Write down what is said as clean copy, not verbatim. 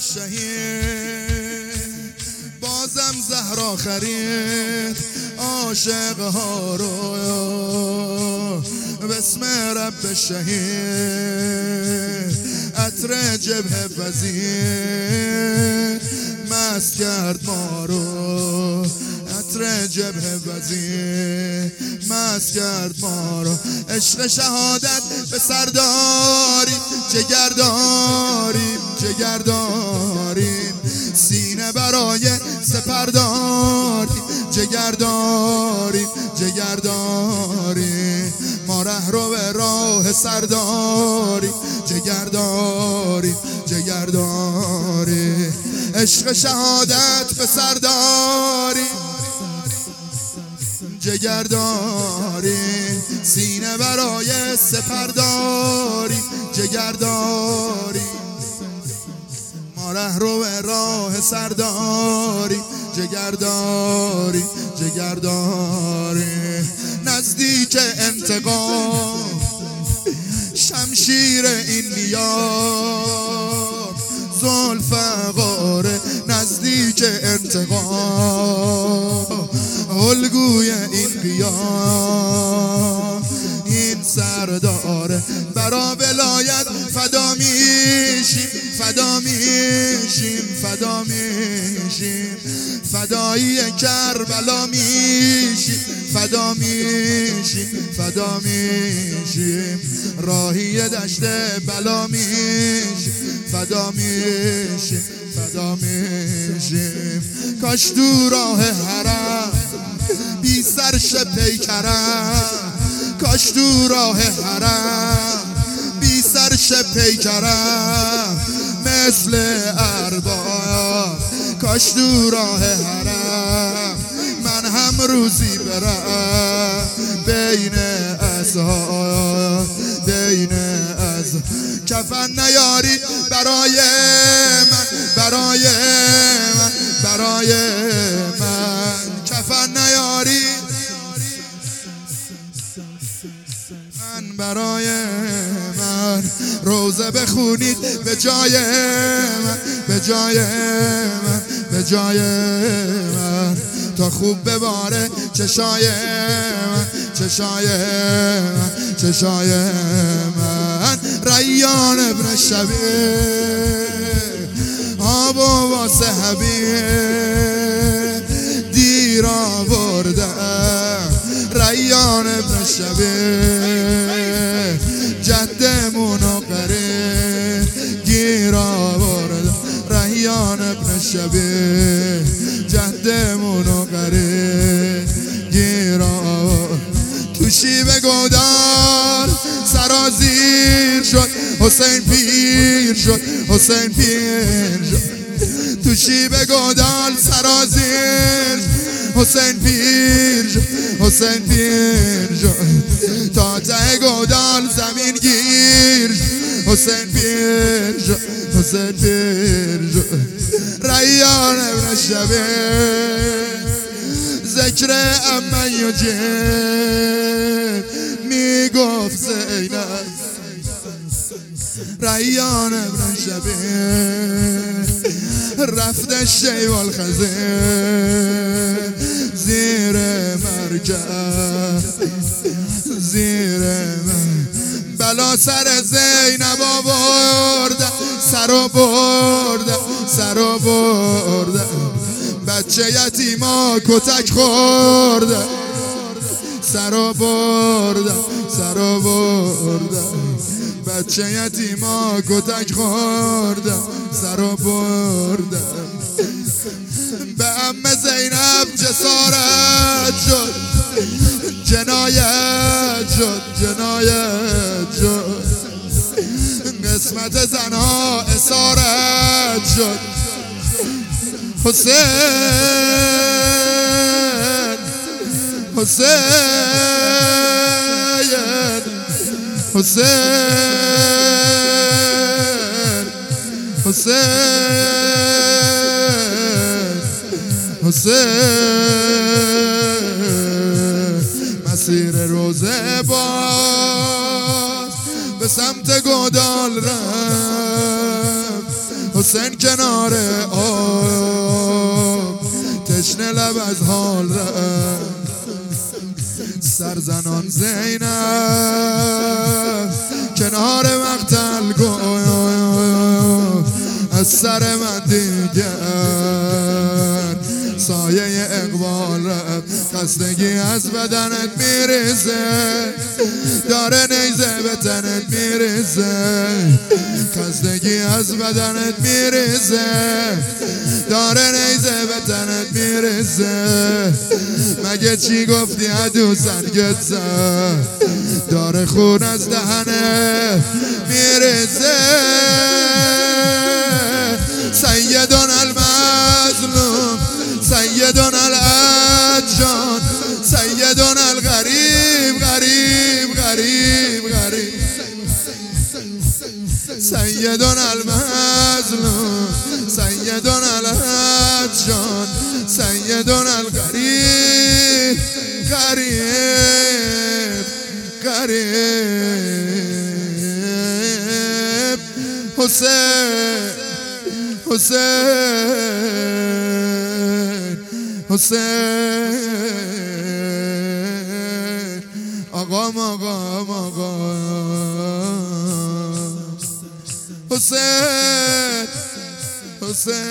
شهید بازم زهرا خرید عاشق ها رو بسم رب شهید عطر جبهه وزیر مست کرد ما رو عطر جبهه وزیر مست کرد ما رو عشق شهادت به سر داریم جگر داریم جگر داریم سینه برای سپر داریم جگر داریم جگر داریم ما رهرو به راه سر داریم جگر داریم جگر داریم عشق شهادت به سر داریم جگر داریم سینه برای سپر داریم جگر داریم ما رهرو به راه سر داریم جگر داریم جگر داریم نزدیک انتقام شمشیر این نیام ذوالفقار نزدیک انتقام الگوی این قیام این سردار برا ولایت فدا میشیم فدا میشیم فدا میشیم فدایی کربلا میشیم فدا میشیم فدا میشیم راهی دشت بلا میشیم فدا میشیم فدا میشیم کاش تو راه حرم بی سرش پیکرم کاش تو راه حرم بی سرش پیکرم مثل ارباب کاش تو راه حرم من هم روزی برم بین اصحاب بین اصحاب کفن نیارید برای من برای من برای من کفن نیارید من برای من روزه بخونید به جای من به جای من به جای من تا خوب بباره چشای من چشای من چشای من ریان ابن شبیه آب و واسه حبیب دیر آوردم ریان ابن شبیه جدمون و قریب گیر آوردم ریان ابن شبیه جدمون و قریب گیر آوردم تو شیب گودال سرازیر شد حسین پیر شد حسین پیر شد تو شیب گودال سرازیر حسین پیر شد حسین پیر شد تا ته گودال زمین گیر حسین پیر شد حسین پیر شد ریان ابن شبیه ذکر امن یجیب میگفت زینب ریان ابن شبیه رفته شیوال خزه زیر مرکب زیر من بلا سر زینب آورده سر برده سر برده بچه یتیما کتک خورده سر برده سر برده بچه یتیما کتک خورده سر برده به عمه زینب جسارت شد جنایت شد جنایت شد قسمت زنها اسارت شد حسین حسین حسین حسین حسین مسیر روزه باز به سمت گودال رفت حسین کنار آب تشنه لب از حال رفت سرزنان زینب کنار مقتل گفت از سر من دیگر سایه اقبال رفت خستگی از بدنت میریزه داره نیزه به تنت میریزه خستگی از بدنت میریزه داره نیزه به تنت میریزه مگه چی گفتی عدو سرگت زد داره خون از دهنت میریزه سیدنا المظلوم سیدنا العطشان سیدنا الغریب غریب غریب غریب سیدنا المظلوم سیدنا العطشان سیدنا الغریب غریب غریب حسین حسین حسین آقام حسین حسین